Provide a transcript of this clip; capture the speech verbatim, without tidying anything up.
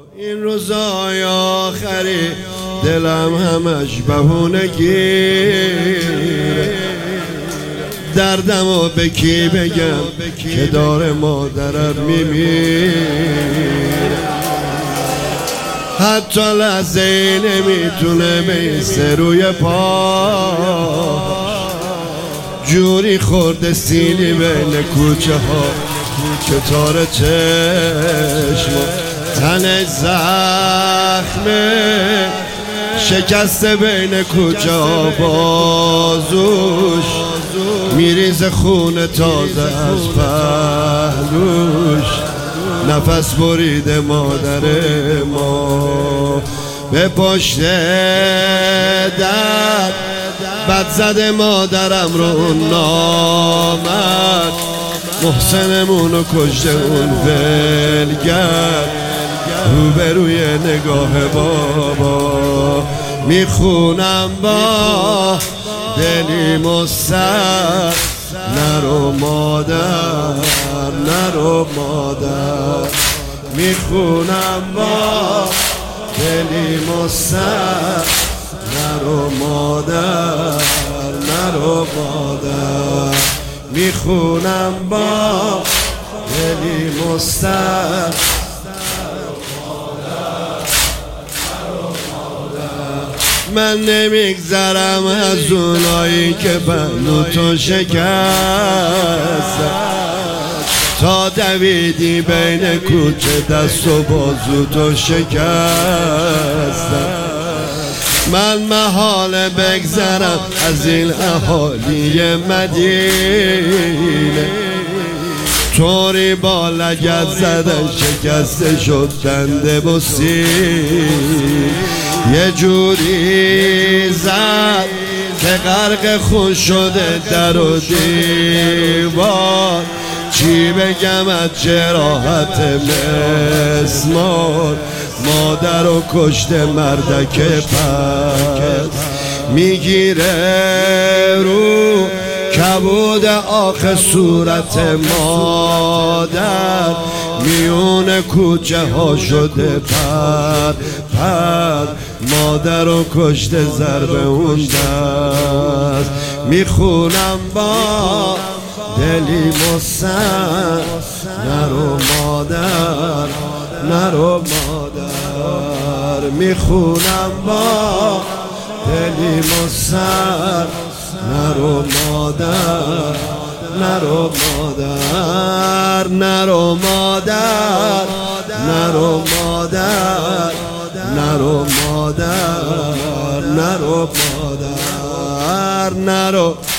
این روزای آخری دلم همش بهونه گیره، دردمو به کی بگم که داره مادرم میمیره. حتی لحظه ای نمیتونه بیسته روی پا، جوری خورده سیلی بین کوچه ها که تار چشم تن زخمه شکسته بین کوچه ها، بازوش میریزه خون تازه از پهلوش. نفس بریده مادر ما به پشت در، بد زده مادرم رو نامد، محسنمونو کشته اون ولگرد. روبروی نگاه بابا میخونم با دلی مستر، نرو مادر نرو مادر. میخونم با دلی مستر، نرو مادر نرو مادر. میخونم با دلی مستر، من نمیگذرم از اونایی که بندو تو شکست، تا دویدی بین کوچه دست و بازو تو شکست. من محال بگذرم از این اهالی مدینه، طوری با لگد زدن شکسته شد دنده و سین. یه جوری زد که غرق خون شده در و دیوار، چی بگم از جراحت مسمار. مادر رو کشته مردک پس، میگیره رو کبود آخ صورت مادر، میون کوچه ها شده پر پر. مادر رو کشته ضرب اون دست، میخونم با دلی مستر، نرو مادر نرو مادر. میخونم با دلی مستر، نرو مادر نرو مادر. نرو مادر نرو مادر نرو مادر نرو مادر نرو